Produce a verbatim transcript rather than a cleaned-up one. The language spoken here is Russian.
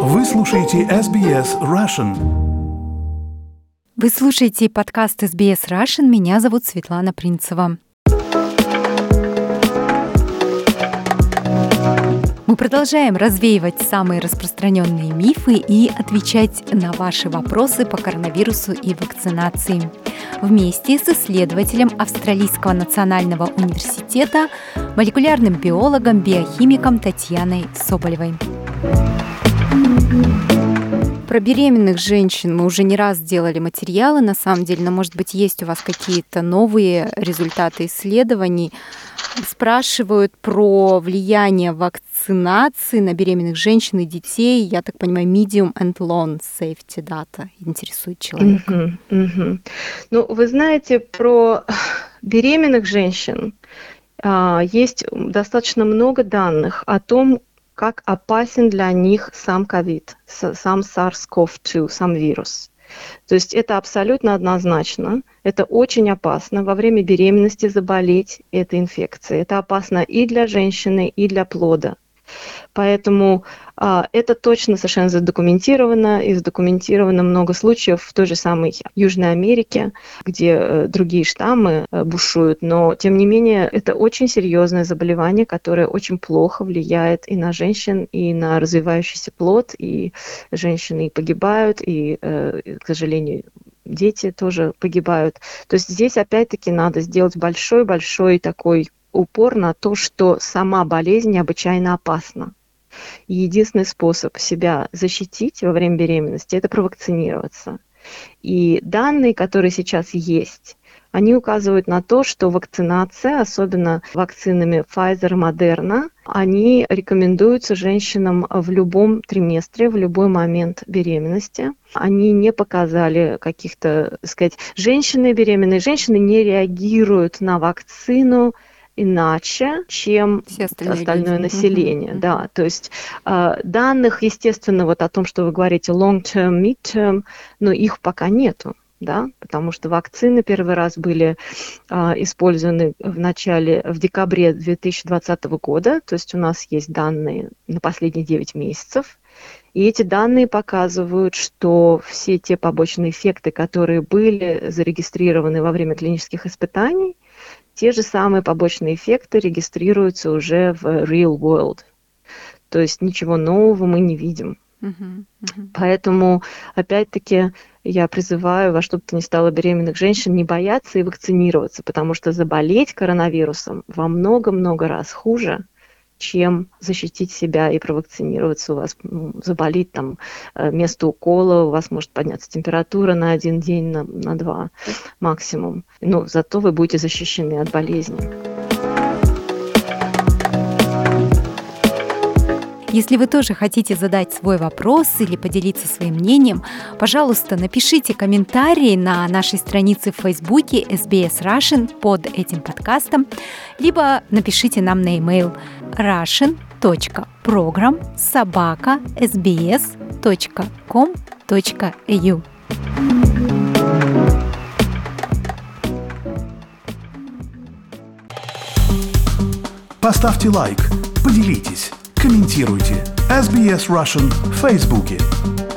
Вы слушаете эс би эс Russian. Вы слушаете подкаст эс би эс Russian. Меня зовут Светлана Принцева. Мы продолжаем развеивать самые распространенные мифы и отвечать на ваши вопросы по коронавирусу и вакцинации. Вместе с исследователем Австралийского национального университета, молекулярным биологом, биохимиком Татьяной Соболевой. Про беременных женщин мы уже не раз делали материалы, на самом деле, но, может быть, есть у вас какие-то новые результаты исследований. Спрашивают про влияние вакцинации на беременных женщин и детей. Я так понимаю, medium and long safety data интересует человека. Uh-huh, uh-huh. Ну, вы знаете, про беременных женщин а, есть достаточно много данных о том, как опасен для них сам ковид, сам SARS-си о ви два, сам вирус. То есть это абсолютно однозначно. Это очень опасно во время беременности заболеть этой инфекцией. Это опасно и для женщины, и для плода. Поэтому а, это точно совершенно задокументировано, и задокументировано много случаев в той же самой Южной Америке, где э, другие штаммы э, бушуют, но тем не менее это очень серьезное заболевание, которое очень плохо влияет и на женщин, и на развивающийся плод, и женщины погибают, и, э, к сожалению, дети тоже погибают. То есть здесь опять-таки надо сделать большой-большой такой упор на то, что сама болезнь необычайно опасна. И единственный способ себя защитить во время беременности – это провакцинироваться. И данные, которые сейчас есть, они указывают на то, что вакцинация, особенно вакцинами Pfizer и Moderna, они рекомендуются женщинам в любом триместре, в любой момент беременности. Они не показали каких-то, так сказать, женщины, беременные женщины не реагируют на вакцину иначе, чем остальное население. Uh-huh. Да, то есть э, данных, естественно, вот о том, что вы говорите long-term, mid-term, но их пока нету, да, потому что вакцины первый раз были э, использованы в начале, в декабре две тысячи двадцатого года, то есть у нас есть данные на последние девять месяцев, и эти данные показывают, что все те побочные эффекты, которые были зарегистрированы во время клинических испытаний, те же самые побочные эффекты регистрируются уже в real world. То есть ничего нового мы не видим. Uh-huh, uh-huh. Поэтому, опять-таки, я призываю во что бы то ни стало беременных женщин не бояться и вакцинироваться, потому что заболеть коронавирусом во много-много раз хуже, чем защитить себя и провакцинироваться. У вас ну, заболит там место укола, у вас может подняться температура на один день, на, на два максимум. Но зато вы будете защищены от болезни. Если вы тоже хотите задать свой вопрос или поделиться своим мнением, пожалуйста, напишите комментарии на нашей странице в Фейсбуке эс би эс Russian под этим подкастом, либо напишите нам на e-mail russian точка program собака эс би эс точка ком точка эй ю. Поставьте лайк, поделитесь, комментируйте. эс би эс Russian в Фейсбуке.